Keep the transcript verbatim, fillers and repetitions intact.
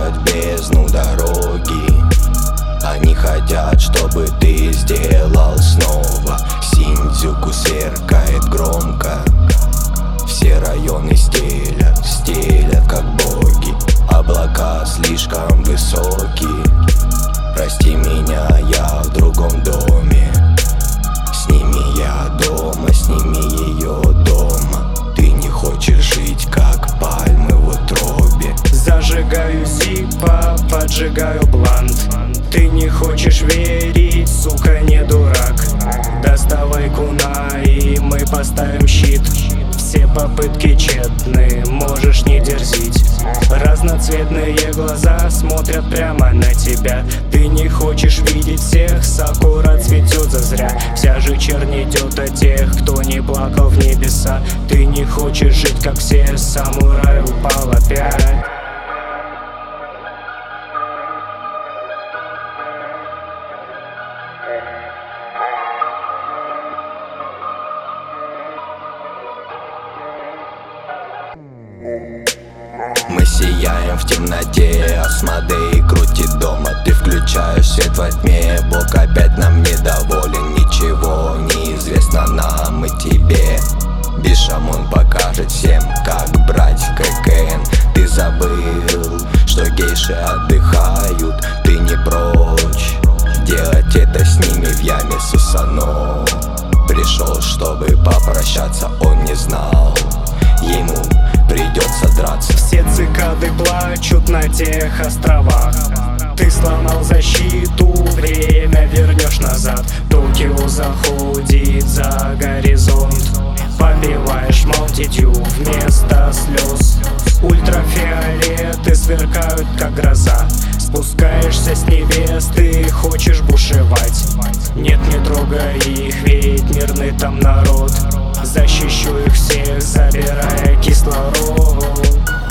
знают бездну дороги. Они хотят, чтобы ты сделал снова. Синдзюку сверкает громко. Все районы стелят, стелят как боги. Облака слишком высокие. Прости меня, я в другом доме. Сними я дома, сними ее дома. Ты не хочешь жить, как пальмы в утробе. Зажигаю зипа, поджигаю блант. Ты не хочешь верить, сука, не дурак. Доставай кунай, мы поставим щит. Все попытки тщетны, можешь не дерзить. Разноцветные глаза смотрят прямо на тебя. Ты не хочешь видеть всех, сакура цветет зазря. Вся же чернь идет от тех, кто не плакал в небеса. Ты не хочешь жить, как все, самурай упал опять. Мы сияем в темноте, Асмодей крутит дома. Ты включаешь свет во тьме, Бог опять нам недоволен. Ничего не известно нам и тебе. Бишамон покажет всем, как брать ККН. Ты забыл, что гейши отдыхают. Ты не прочь делать это с ними в яме Сусано. Пришел, чтобы попрощаться, он не знал, ему придется драться. Все цикады плачут на тех островах. Ты сломал защиту, время вернешь назад. Токио заходит за горизонт. Побиваешь Маунтин-Дью вместо слез. Ультрафиолеты сверкают, как гроза. Спускаешься с небес, ты хочешь бушевать. Нет, не трогай их, ведь мирный там народ. Защищу их всех, забирая кислород.